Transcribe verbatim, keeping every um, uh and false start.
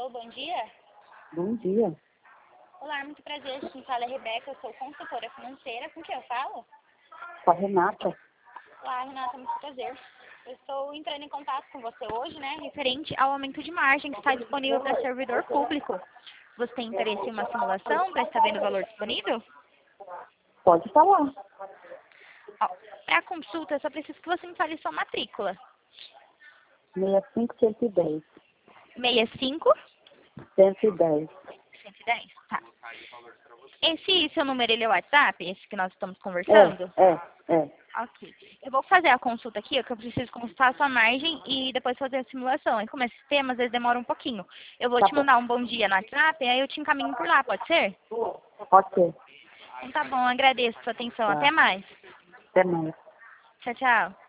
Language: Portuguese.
Alô, bom dia. Bom dia. Olá, muito prazer. Quem fala é Rebeca, eu sou consultora financeira. Com quem eu falo? Com a Renata. Olá, Renata, muito prazer. Eu estou entrando em contato com você hoje, né, referente ao aumento de margem que está disponível para servidor público. Você tem interesse em uma simulação para estar vendo o valor disponível? Pode falar. Para a consulta, eu só preciso que você me fale sua matrícula. seis cinco, cento e dez. seis cinco? cento e dez. cento e dez? Tá. Esse seu número, ele é o WhatsApp? Esse que nós estamos conversando? É, é, é. Ok. Eu vou fazer a consulta aqui, que eu preciso consultar a sua margem e depois fazer a simulação. Aí como é sistema, às vezes demora um pouquinho. Eu vou Tá te bom. mandar um bom dia no WhatsApp, aí eu te encaminho por lá, pode ser? Ok. Então tá bom, agradeço a sua atenção. Tá. Até mais. Até mais. Tchau, tchau.